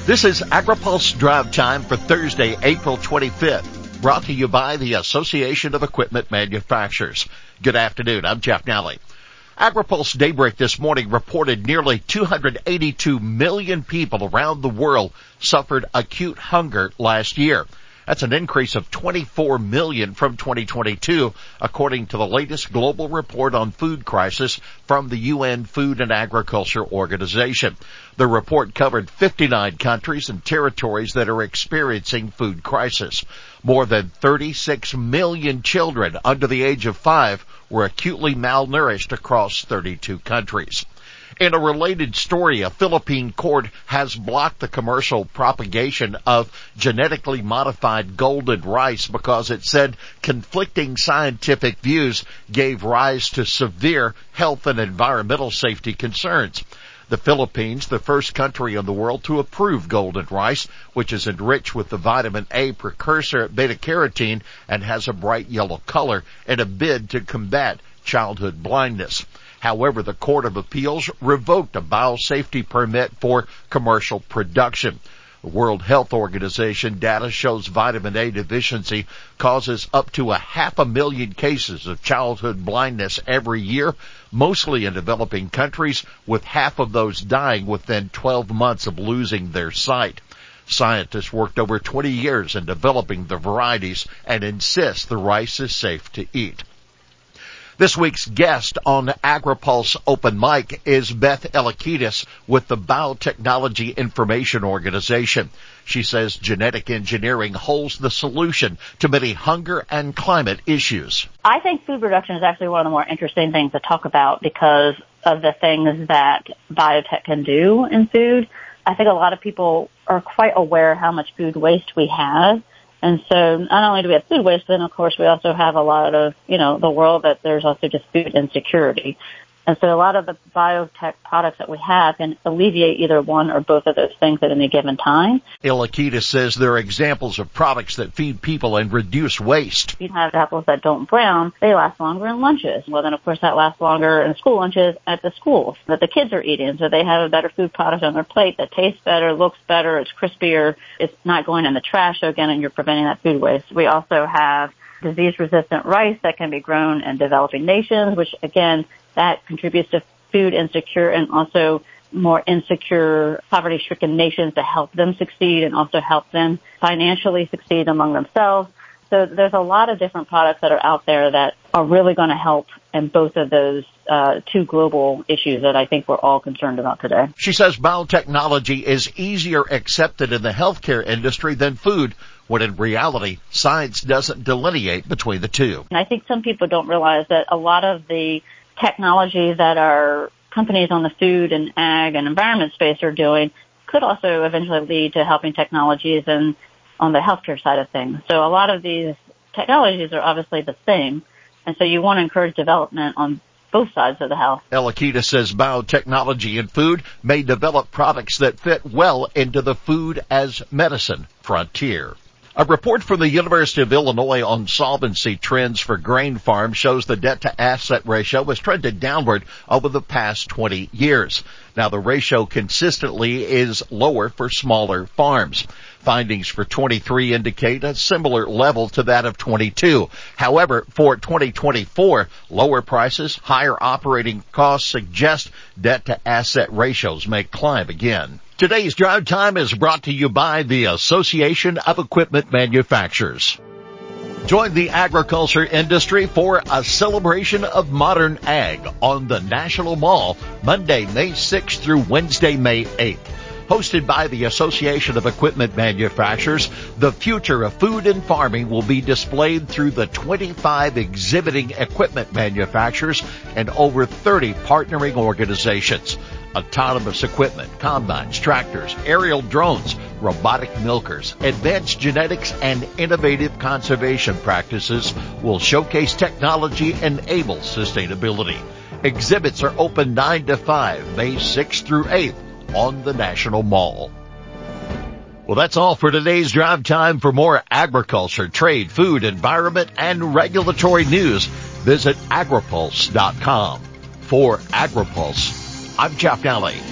This is AgriPulse Drive Time for Thursday, April 25th, brought to you by the Association of Equipment Manufacturers. Good afternoon, I'm Jeff Nally. AgriPulse Daybreak this morning reported nearly 282 million people around the world suffered acute hunger last year. That's an increase of 24 million from 2022, according to the latest global report on food crisis from the UN Food and Agriculture Organization. The report covered 59 countries and territories that are experiencing food crisis. More than 36 million children under the age of 5 were acutely malnourished across 32 countries. In a related story, a Philippine court has blocked the commercial propagation of genetically modified golden rice because it said conflicting scientific views gave rise to severe health and environmental safety concerns. The Philippines, the first country in the world to approve golden rice, which is enriched with the vitamin A precursor beta-carotene and has a bright yellow color, in a bid to combat childhood blindness. However, the Court of Appeals revoked a biosafety permit for commercial production. The World Health Organization data shows vitamin A deficiency causes up to 500,000 cases of childhood blindness every year, mostly in developing countries, with half of those dying within 12 months of losing their sight. Scientists worked over 20 years in developing the varieties and insist the rice is safe to eat. This week's guest on AgriPulse Open Mic is Beth Elakides with the Biotechnology Information Organization. She says genetic engineering holds the solution to many hunger and climate issues. I think food production is actually one of the more interesting things to talk about because of the things that biotech can do in food. I think a lot of people are quite aware how much food waste we have. And so not only do we have food waste, but then of course we also have a lot of, the world that there's also just food insecurity. And so a lot of the biotech products that we have can alleviate either one or both of those things at any given time. Elakides says there are examples of products that feed people and reduce waste. You have apples that don't brown, they last longer in lunches. Well, then of course that lasts longer in school lunches at the schools that the kids are eating. So they have a better food product on their plate that tastes better, looks better, it's crispier, it's not going in the trash. So again, and you're preventing that food waste. We also have disease-resistant rice that can be grown in developing nations, which again, that contributes to food insecure and also more insecure, poverty-stricken nations to help them succeed and also help them financially succeed among themselves. So there's a lot of different products that are out there that are really going to help in both of those two global issues that I think we're all concerned about today. She says biotechnology is easier accepted in the healthcare industry than food, when in reality, science doesn't delineate between the two. And I think some people don't realize that a lot of the technology that our companies on the food and ag and environment space are doing could also eventually lead to helping technologies and on the healthcare side of things. So a lot of these technologies are obviously the same, and so you want to encourage development on both sides of the house. Elakides says biotechnology in food may develop products that fit well into the food as medicine frontier. A report from the University of Illinois on solvency trends for grain farms shows the debt-to-asset ratio has trended downward over the past 20 years. Now, the ratio consistently is lower for smaller farms. Findings for 23 indicate a similar level to that of 22. However, for 2024, lower prices, higher operating costs suggest debt-to-asset ratios may climb again. Today's Drive Time is brought to you by the Association of Equipment Manufacturers. Join the agriculture industry for a celebration of modern ag on the National Mall, Monday, May 6th through Wednesday, May 8th. Hosted by the Association of Equipment Manufacturers, the future of food and farming will be displayed through the 25 exhibiting equipment manufacturers and over 30 partnering organizations. Autonomous equipment, combines, tractors, aerial drones, robotic milkers, advanced genetics, and innovative conservation practices will showcase technology-enabled sustainability. Exhibits are open 9 to 5, May 6th through 8th on the National Mall. Well, that's all for today's Drive Time. For more agriculture, trade, food, environment, and regulatory news, visit agripulse.com. For AgriPulse, I'm Jeff Nally.